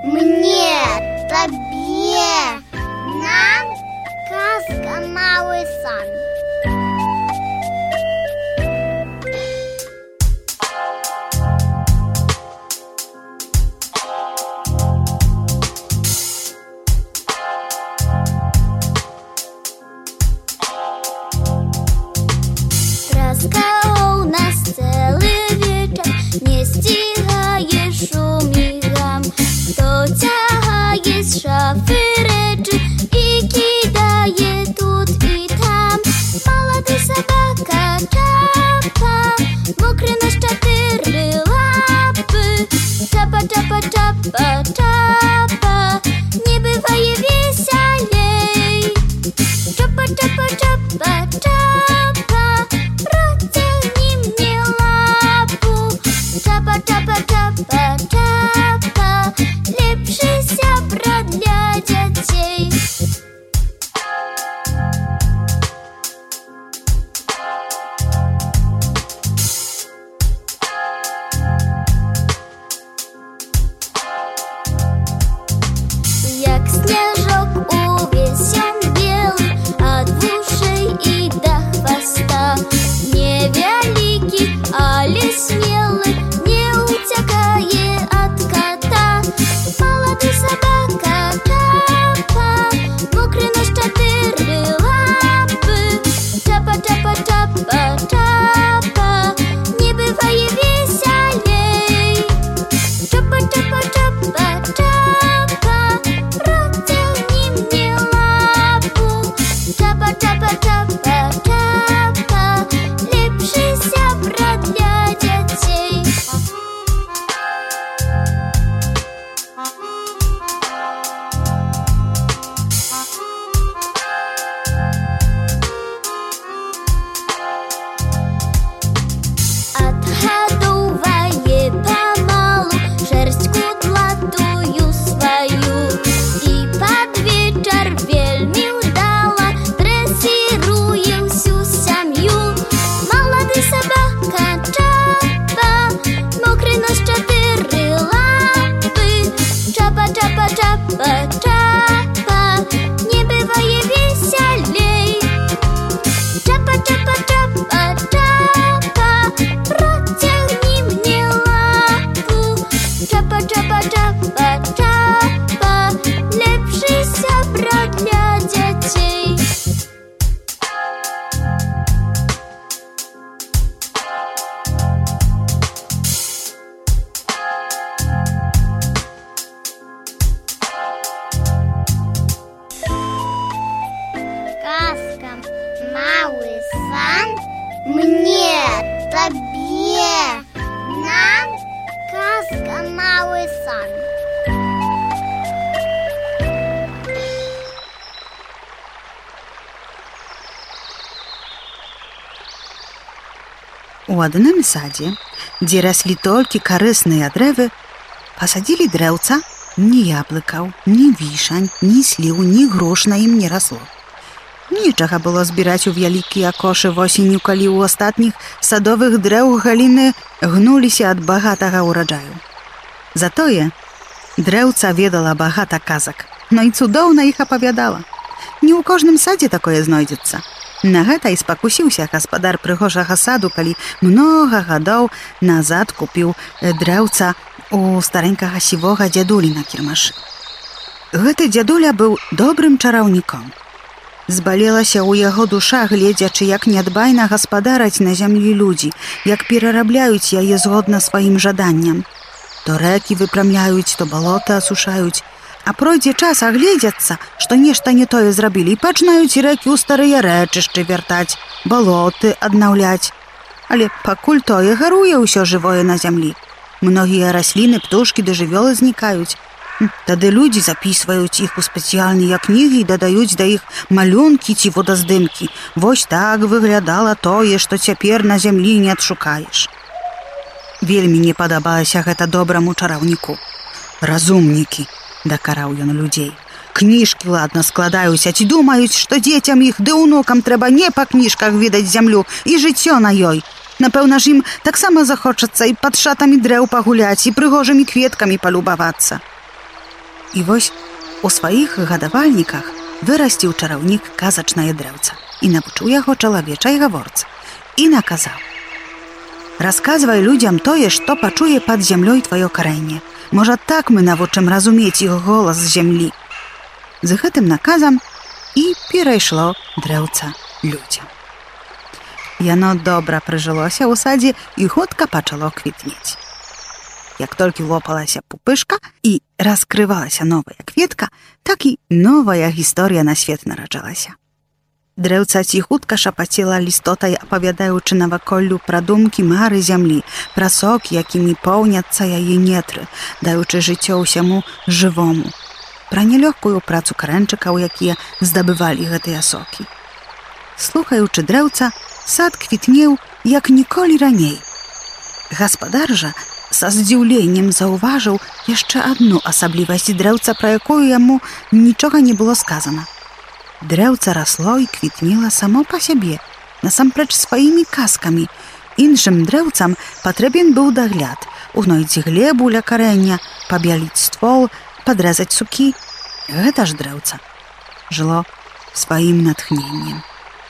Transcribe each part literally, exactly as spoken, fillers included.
Мне, табе, нам казка «Малый сан». Расколол нас целый вечер, не стигаешь шумигам. Кто тягает с шафы речи и кидает тут и там. Молодый собака Чапа, мокрый на четыре лапы. Чапа, чапа, чапа, чапа, не бывает веселей. Чапа, чапа, чапа, чапа, протяни мне лапу. Чапа, чапа, чапа, чапа, лепший сябра для детей. Як снежок увесь он белый, от ушей и до хвоста. Невеликий, али смелый, не утекает от кота. Молодый собака Чапа, мокрый на четыре лапы. Чапа, чапа, чапа, чапа, не бывает веселей. Чапа, чапа, чапа, чапа, протяни мне лапу. Чапа, чапа, чапа, чапа, лепший сябра для детей. Отгодовывает помалу шерсть кудлатую свою, и под вечер вельми удала дрессируем всю семью. Молодый собака Чапа, мокрый нос четыре лапы. Чапа, чапа, чапа, чапа, не бывает веселей. Чапа, чапа, чапа, чапа, протяни мне лапу. Чапа, чапа, чапа, чапа, лепший сябра для детей. Казка «Малый сан». Мне, табе, нам казка «Малый сан». У адным садзе, дзе раслі толькі карысныя дрэвы, пасадзілі дрэўца, ні яблыкаў, ні вішань, ні сліў, ні грош на ім не расло. Нічага было збіраць у вялікія кошы восенню, калі ў астатніх садовых дрэў галіны гнуліся ад багатага ўраджаю. Затое дрэўца ведала багата казак, но і цудоўна іх апавядала. Не ў кожным садзе такое знойдзецца. На гэта і спакусіўся гаспадар прыгожага саду, калі многа гадоў назад купіў дрэўца у старэнькага сівога дзядулі на кірмашы. Гэты дзядуля быў добрым чараўніком. Збалелася ў яго душа, гледзячы, як нядбайна гаспадараць на зямлі людзі, як перарабляюць яе згодна сваім жаданням. То рэкі выпрамляюць, то балота асушаюць, а пройдзе час, агледзяцца, што нешта не тое зрабілі, і пачнаюць рэкі ў старыя рэчышчы вяртаць, балоты аднаўляць. Але пакуль тое гаруе ўсё жывое на зямлі. Многія расліны, птушкі ды жывёлы знікаюць. Тады людзі запісваюць іх у спецыяльныя кнігі і дадаюць да іх малюнкі ці водаздымкі. Вось так выглядала тое, што цяпер на зямлі не адшукаеш. Вельмі не падабалася гэта добраму чараўніку. Разумнікі, дакараў ён людзей. Кніжкі ладна складаюць, а ці думаюць, што дзецям іх ды унукам трэба не па кніжках відаць зямлю і жыццё на ёй. Напэўна ж ім таксама захочацца і пад шатамі дрэў пагуляць, і прыгожымі кветкамі палюбавацца. І вось у сваіх гадавальніках вырасціў чараўнік казачнае дрэўца і навучыў яго чалавечай гаворцы і наказаў: «Расказвай людзям тое, што пачуе пад зямлёй тваё карэнне. Можа, так мы навучым разумець іх голас з зямлі». З гэтым наказам і перайшло дрэўца людзям. Яно добра прыжылося ў садзе і хутка пачало квітнець. Як толькі лопалася пупышка і раскрывалася новая кветка, так і новая гісторыя на свет нараджалася. Дрэўца ціхутка шапаціла лістотай, апавядаючы наваколлю пра думкі мары зямлі, пра сок, якімі поўняцца яе нетры, даючы жыццё ўсяму жывому, пра нелёгкую працу карэнчыкаў, якія здабывалі гэтыя сокі. Слухаючы дрэўца, сад квітнеў, як ніколі раней. Гаспадар жа са здзіўленнем заўважыў яшчэ адну асаблівасць дрэўца, пра якую яму нічога не было сказана. Дрэўца расло і квітнела само па сябе, насамрэч сваімі казкамі. Іншым дрэўцам патрэбен быў дагляд: угноіць глебу ля карэння, пабяліць ствол, падрэзаць сукі. Гэта ж дрэўца жыло сваім натхненнем.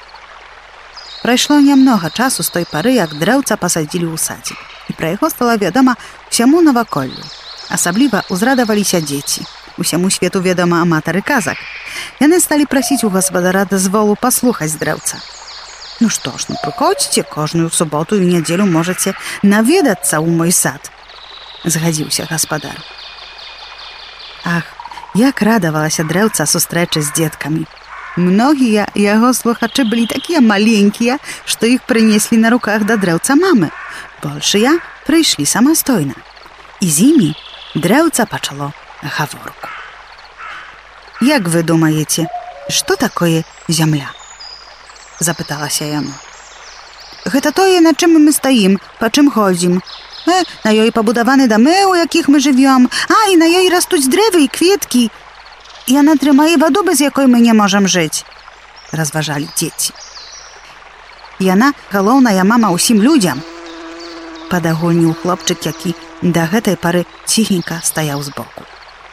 Прайшло нямнога часу з той пары, як дрэўца пасадзілі ў садзе, і пра яго стала вядома ўсяму наваколлю. Асабліва ўзрадаваліся дзеці. Усяму свету ведома аматары казак. Яны сталі прасіць у гаспадара дазволу паслухаць дрэўца. «Ну што ж, ну прыходзьце, кожную суботу і нядзелю можаце наведацца ў мой сад», — згадзіўся гаспадар. Ах, як радавалася дрэўца сустрэчы з дзеткамі. Многія яго слухачы былі такія маленькія, што іх прынеслі на руках да дрэўца мамы. Большыя прыйшлі самастойна. І з імі дрэўца пачало гаворку. «Як вы думаеце, што такое зямля?» — запыталася яно. «Гэта тое, на чым мы стаім, па чым ходзім. Э, на ёй пабудаваны дамы, у якіх мы жывём, а і на ёй растуць дрэвы і кветкі. Яна трымае ваду, без якой мы не можам жыць», — разважалі дзеці. «Яна галоўная мама ўсім людзям», — падагульніў хлопчык, які да гэтай пары ціхенька стаяў збоку.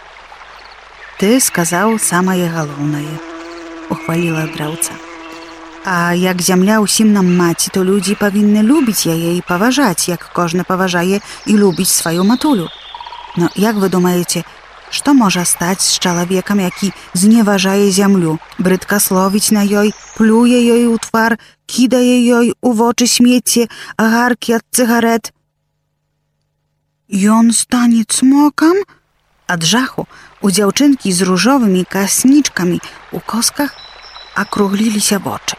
«Ты сказаў самае галоўнае», — ухваліла дрэўца. «А як зямля ўсім нам маці, то людзі павінны любіць яе і паважаць, як кожны паважае і любіць сваю матулю. Но як вы думаеце, што можа стаць з чалавекам, які зневажае зямлю, брыдкасловіць на ёй, плюе ёй у твар, кідае ёй у вочы смецце, агаркі ад цыгарэт?» «Ён стане цмокам?» Ад жаху у дзяўчынкі з ружовымі каснічкамі у косках акругліліся вочы.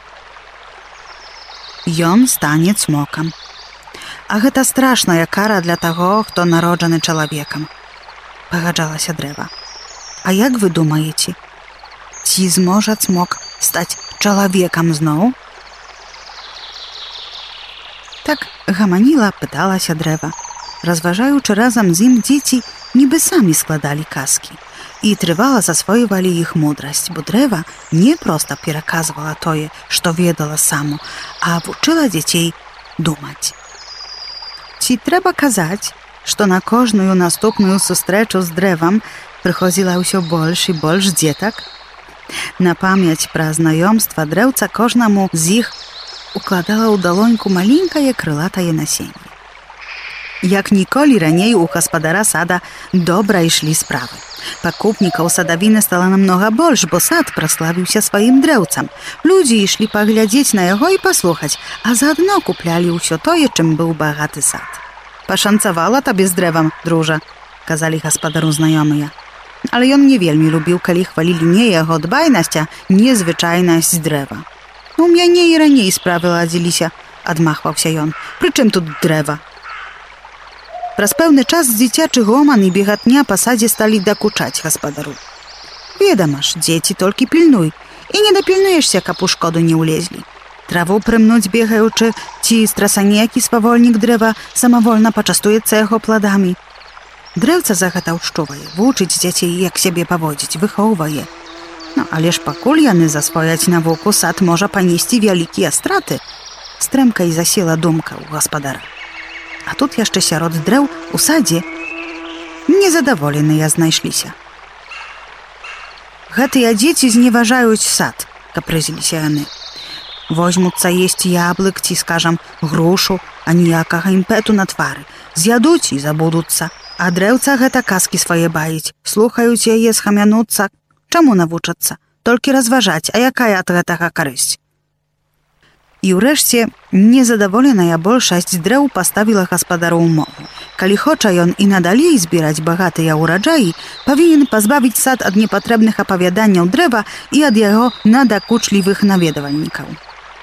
«Ён стане цмокам. А гэта страшная кара для таго, хто народжаны чалавекам», — пагаджалася дрэва. «А як вы думаеце, ці зможа цмок стаць чалавекам зноў?» Так гаманіла, пыталася дрэва. Разважаючы разам з ім, дзеці нібы самі складалі казкі і трывала засвойвалі іх мудрасць, бо дрэва не проста пераказвала тое, што ведала саму, а вучыла дзяцей думаць. Ці трэба казаць, што на кожную наступную сустрэчу з дрэвам прыходзіла ўсё больш і больш дзетак? На памяць пра знаёмства дрэўца кожнаму з іх укладала ў далоньку маленькае крылатае насенне. Як ніколі раней у гаспадара сада добра ішлі справы. Пакупнікаў садавіны стала намнога больш, бо сад праславіўся сваім дрэўцам. Людзі ішлі паглядзець на яго і паслухаць, а заадно куплялі ўсё тое, чым быў багаты сад. «Пашанцавала табе з дрэвам, дружа», — казалі гаспадару знаёмыя. Але ён не вельмі любіў, калі хвалілі не яго дбайнасць, а незвычайнасць дрэва. «У мяне і раней справы ладзіліся», — адмахваўся ён. «Прычым тут дрэва?» Праз пэўны час дзіцячы гоман і бегатня па садзе сталі дакучаць гаспадару. «Ведама ж, дзеці, толькі пільнуй, і не дапільнуешся, каб у шкоду не ўлезлі. Траву прымнуць бегаючы, ці страсане які спавольнік дрэва самавольна пачастуецца яго пладамі». Дрэўца загата ўшчувае, вучыць дзяцей, як сябе паводзіць, выхоўвае. Ну, але ж пакуль яны засвояць навуку, сад можа панесці вялікія страты. Стрэмка і засела думка ў гаспадара. А тут яшчэ сярод дрэў у садзе незадаволеныя знайшліся. гэтыя дзеці зневажаюць сад, капрызіліся яны. Возьмуцца есці яблык ці, скажам, грушу, а ніякага імпэту на твары. З'ядуць і забудуцца. А дрэўца гэта казкі свае баіць. Слухаюць яе, схамянуцца. Чаму навучацца? Толькі разважаць, а якая ад гэтага карысць? І ўрэшце, незадаволеная большасць дрэў паставіла гаспадару ўмову. Калі хоча ён і надалей збіраць багатыя ўраджаі, павінен пазбавіць сад ад непатрэбных апавяданняў дрэва і ад яго надакучлівых наведавальнікаў.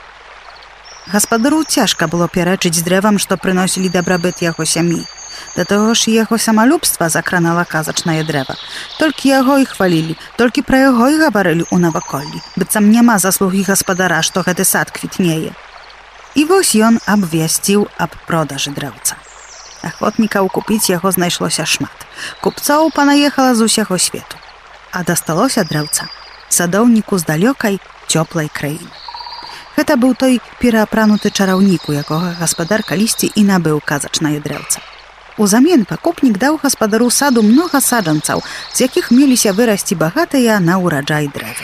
Гаспадару цяжка было пярэчыць дрэвам, што прыносілі дабрабыт яго сям'і. Да таго ж яго самалюбства закранала казачнае дрэва. Толькі яго і хвалілі, толькі пра яго і гаварылі ў наваколлі. Быццам няма заслугі гаспадара, што гэты сад квітнее. І вось ён абвясціў аб продажы дрэўца. Ахвотнікаў купіць яго знайшлося шмат. Купцоў панаехала з усяго свету. А дасталося дрэўца садоўніку з далёкай, цёплай краіны. Гэта быў той пераапрануты чараўнік, у якога гаспадар калісьці і набыў казачнае дрэўца. Узамен пакупнік даў гаспадару саду многа саджанцаў, з якіх меліся вырасці багатыя на ўраджай дрэвы.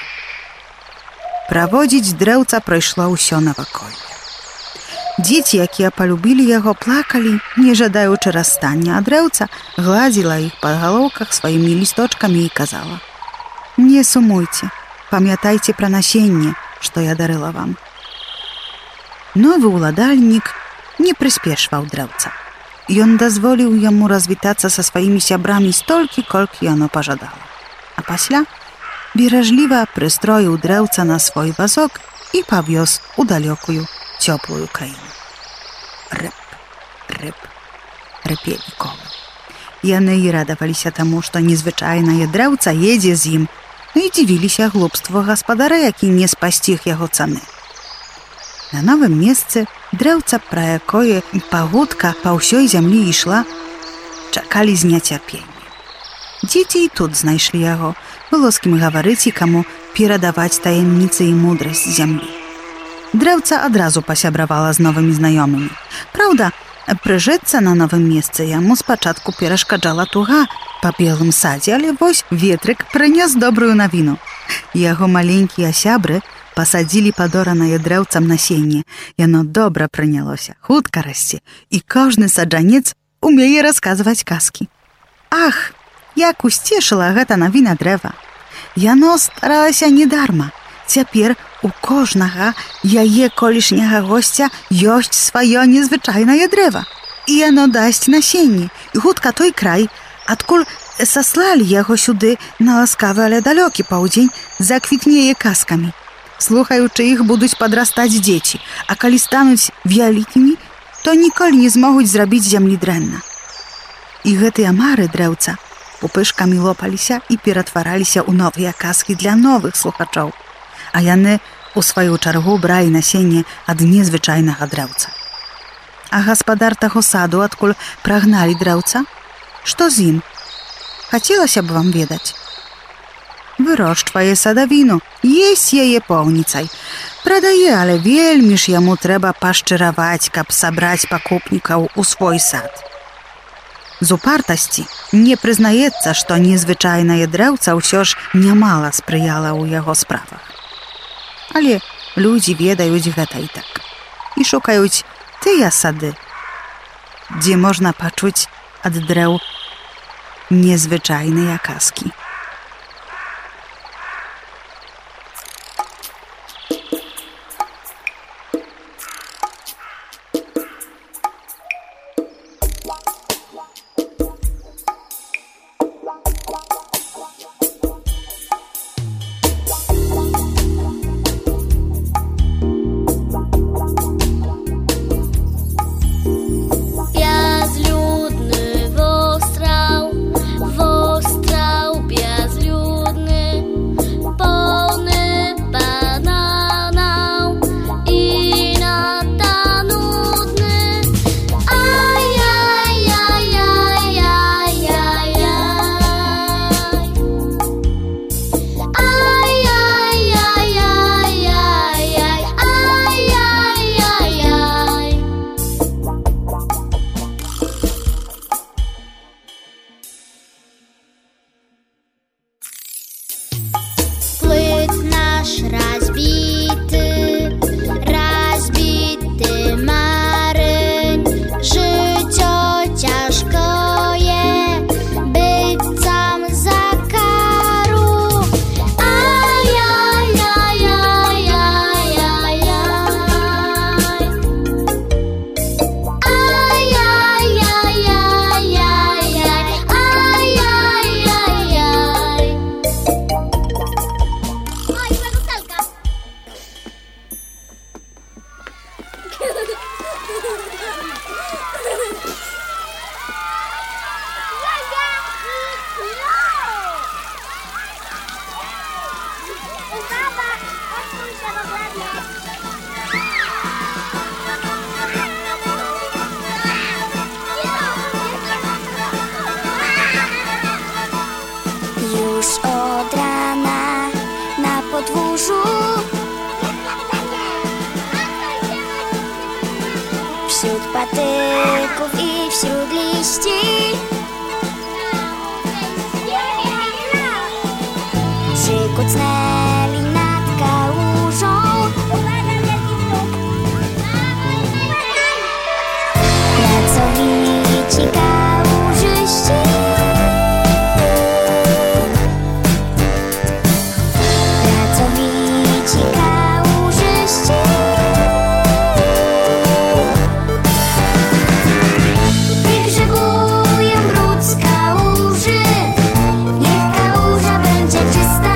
Праводзіць дрэўца прайшло ўсё наваколле. Дзеці, якія палюбілі яго, плакалі, не жадаючы расстання, а дрэўца гладзіла іх па галоўках сваімі лісточкамі і казала: «Не сумуйце, памятайце пра насенне, што я дарыла вам». Новы ўладальнік не прыспешваў дрэўца. Ён дазволіў яму развітацца са сваімі сябрамі столькі, колькі яно пажадала. А пасля беражліва прыстроіў дрэўца на свой вазок і павёз у далёкую цёплую краіну. Рып, рып, рыпелі колы. Яны і радаваліся таму, што незвычайнае дрэўца едзе з ім, і дзівіліся глупству гаспадара, які не спасціг яго цаны. На новым месцы дрэўца, пра якое пагутка па ўсёй зямлі ішла, чакалі з няцярпеннем. Дзеці і тут знайшлі яго, было з кім гаварыць і каму перадаваць таямніцы і мудрасць зямлі. Дрэўца адразу пасябравала з новымі знаёмымі. Праўда, прыжыцца на новым месцы яму спачатку перашкаджала туга па белым садзе, але вось ветрык прынёс добрую навіну. Яго маленькія сябры пасадзілі падоранае дрэўцам насенне. Яно добра прынялося, хутка расце, і кожны саджанец умее расказваць казкі. Ах, як усцешыла гэта навіна дрэва! Яно старалася недарма. Цяпер у кожнага яе колішняга госця ёсць сваё незвычайнае дрэва. І яно дасць насенне, і хутка той край, адкуль саслалі яго сюды на ласкавы, але далёкі паўдзень, заквітнее казкамі. Слухаючы іх, будуць падрастаць дзеці, а калі стануць вялікімі, то ніколі не змогуць зрабіць зямлі дрэнна. І гэтыя мары дрэўца пупышкамі лопаліся і ператвараліся ў новыя казкі для новых слухачоў. А яны, у сваю чаргу, бралі насенне ад незвычайнага дрэўца. А гаспадар таго саду, адкуль прагналі дрэўца? Што з ім? Хацелася б вам ведаць. Вырошчвае садавіну, есць яе поўніцай. Прадае, але вельмі ж яму трэба пашчыраваць, каб сабраць пакупнікаў у свой сад. З упартасці не прызнаецца, што незвычайнае дрэўца ўсё ж нямала спрыяла ў яго справах. Але людзі ведаюць гэта і так. І шукаюць тыя сады, дзе можна пачуць ад дрэў незвычайныя казкі. Безлюдny Востраў, Востраў patyków i wśród liści. Przykucnęli nad kałużą. Pracowici kałużyści. Pracowici kałużyści. Wygrzebują brud z kałuży. Niech kałuża będzie czysta.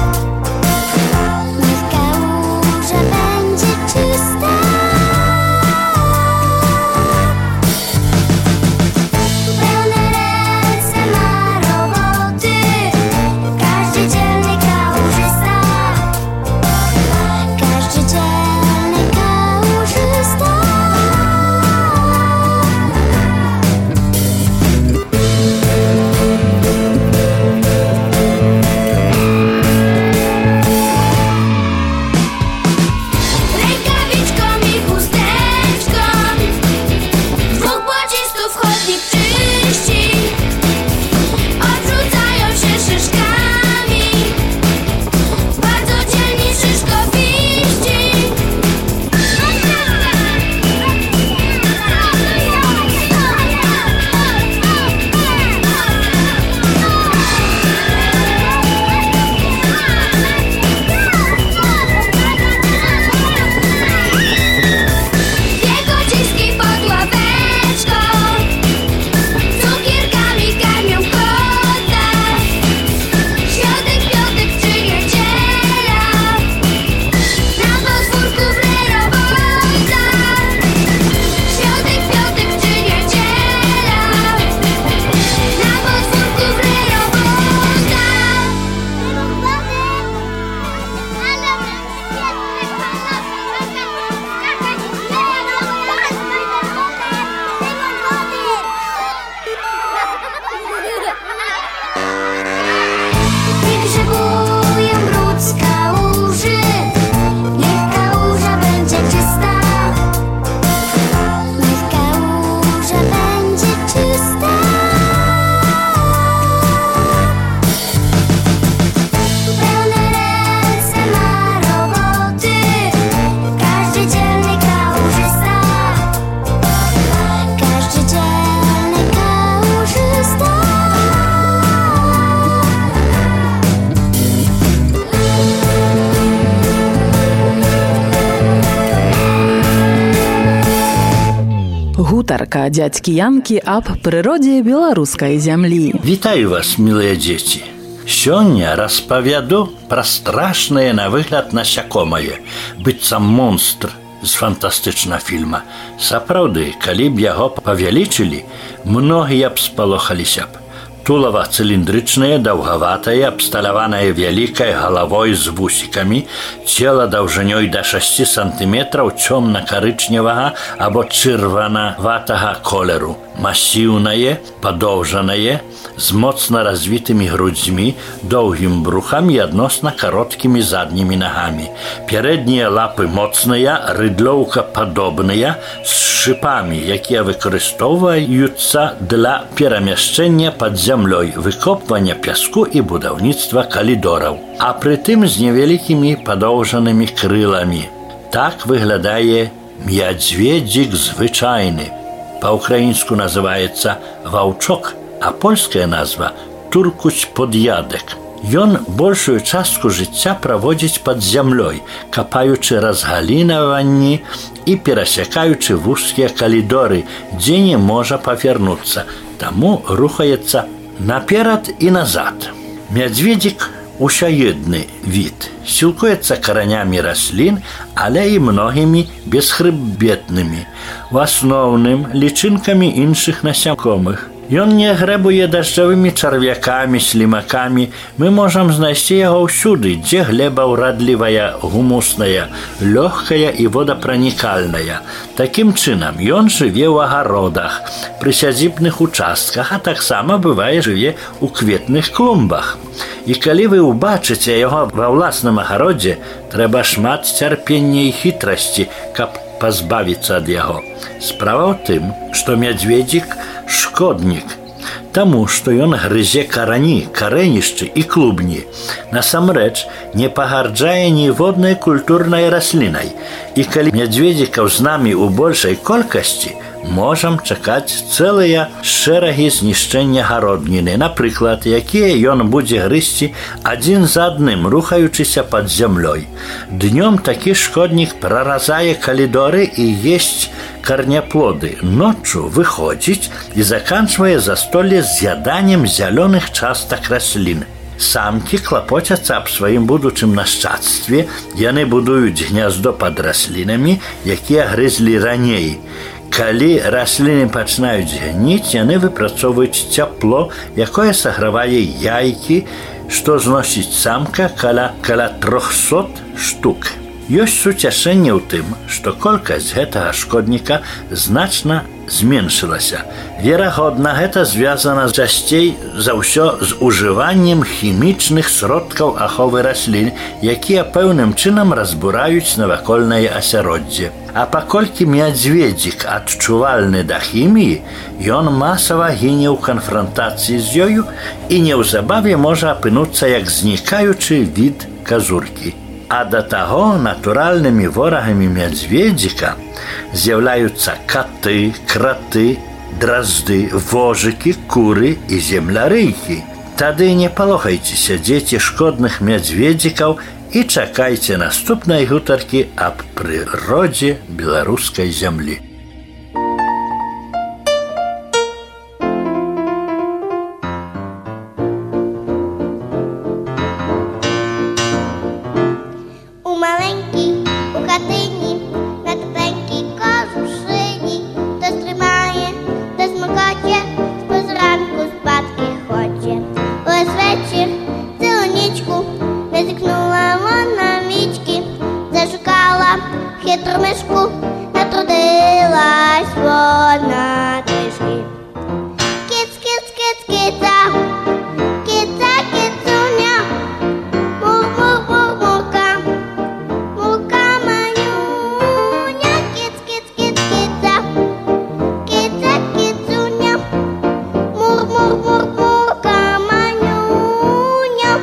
Niech kałuża będzie czysta. Pełne ręce ma roboty każdy dzielny kałużysta. Każdy dzielny kałużysta. Rękawiczką i chusteczką dwóch błocistów chodnik czyści. Odrzucają się szyszkami, bardzo dzielni szyszkowiści. Dwie gociski pod ławeczką cukierkami karmią kota. Świątek, piątek czy niedziela na podwórku wre robota. Świątek, piątek czy niedziela na podwórku wre robota. Wygrzebują brud z kałuży. Niech kałuża będzie czysta. Niech kałuża będzie czysta. Pełne ręce ma roboty każdy dzielny kałużysta. Każdy dzielny kałużysta. Гутарка дядькі Янкі аб прыродзе беларускай зямлі. Вітаю вас, милыя дзеці. Сёння распавяду пра страшнае на выгляд насякомае, быццам монстр з фантастычнага фільма. Сапраўды, калі б яго павялічылі, многія б спалохаліся б. Тулава цыліндрычнае, даўгаватае, абсталяванае вялікай галавой з вусікамі, цела даўжынёй да шасці сантыметраў цёмна-карычневага або чырванаватага колеру, масіўнае, падоўжанае, з моцна развітымі грудзьмі, доўгім брухам і адносна кароткімі заднімі нагамі. Пярэднія лапы моцныя, рыдлоўка падобныя, з шыпамі, якія выкарыстоўваюцца для перамяшчэння пад зямлёй, выкопвання пяску і будаўніцтва калідораў, а прытым з невялікімі падоўжанымі крыламі. Так выглядае мядзведзік звычайны. Па-ўкраінску называецца ваўчок, а польская назва туркусь под'ядек. Ён большую частку жыцця праводзіць пад зямлёй, капаючы разгалінаванні і перасякаючы вузкія калідоры, дзе не можа павернуцца, таму рухаецца наперад і назад. Мядзведзік усяедны від, сілкуецца каранямі раслін, але і многімі бесхрыбетнымі, у асноўным лічынкамі іншых насякомых. Ён не грэбуе дажджавымі чарвякамі, слімакамі. Мы можам знайсці яго ўсюды, дзе глеба ўрадлівая, гумусная, лёгкая і водапранікальная. Такім чынам, ён жыве ў агародах, пры сядзібных участках, а таксама бывае жыве ў кветных клумбах. І калі вы ўбачыце яго ва ўласным агародзе, трэба шмат цярпення і хітрасці, каб пазбавіцца ад яго. Справа ў тым, што мядзведзік шкоднік, таму што ён грызе карані, карэнішчы і клубні. Насамрэч не пагарджае ніводнай культурнай раслінай. І калі мядзведзікаў з намі ў большай колькасці, можам чакаць цэлыя шэрагі знішчэння гародніны, напрыклад, якія ён будзе грызці адзін за адным, рухаючыся пад зямлёй. Днём такі шкоднік праразае калідоры і есць карняплоды. Ноччу выходзіць і заканчвае застолле з'яданнем зялёных частак раслін. Самкі клапоцяцца аб сваім будучым нашчадстве, яны будуюць гняздо пад раслінамі, якія грызлі раней. Калі расліны пачынаюць гніць, яны выпрацоўваюць цяпло, якое сагравае яйкі, што зносіць самка каля, каля трохсот штук. Ёсць суцяшэнне ў тым, што колькасць гэтага шкодніка значна зменшылася. Верагодна, гэта звязана часцей за ўсё з ужываннем хімічных сродкаў аховы раслін, якія пэўным чынам разбураюць навакольнае асяроддзе. А паколькі мядзведзік адчувальны да хіміі, ён масава гіне ў канфрантацыі з ёю і неўзабаве можа апынуцца як знікаючы від казуркі. А да таго натуральнымі ворагамі мядзведзіка з'яўляюцца каты, краты, дразды, вожыкі, куры і землярыйкі. Тады не палохайцеся, дзеці шкодных мядзведзікаў, і чакайце наступнай гутаркі аб прыродзе беларускай зямлі. Хитру мишку натрудилась вона трішки. Киц, киц, киц, киця, киця, кицуня, мур, мур, мур, мурка, мурка манюня. Киц, киц, киц, киця, киця, кицуня, мур, мур, мур, мурка манюня.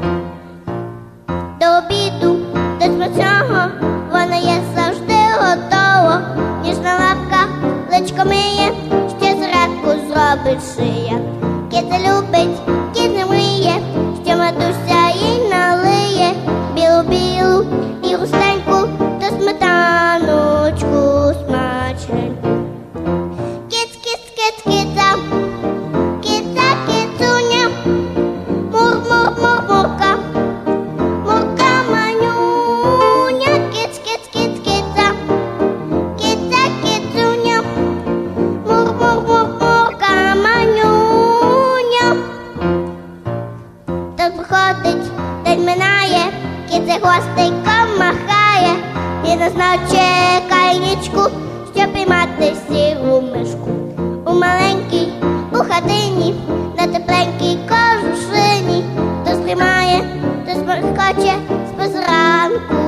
До обіду, до смачного вона є завжди готова. Ніжна лапка, личко миє, ще зранку зробить шия. Киця любить, кіт не миє, що матуся їй налиє. Білу-білу і густеньку, та сметаночку смачненьку. Киць, киць, киць, киця, киця, кицуня, мур, мур, мур, мурка, мурка манюня. Киць, киць, киць, киця, киця, кицуня, мур, мур, мур, мурка манюня. Так проходить, день минає, киця хвостиком махає, і не знав, чекає нічку, щоб піймати сіру мишку. У маленькій, у хатині, на тепленькій кожушині, то стрімає, то сморкоче з позранку.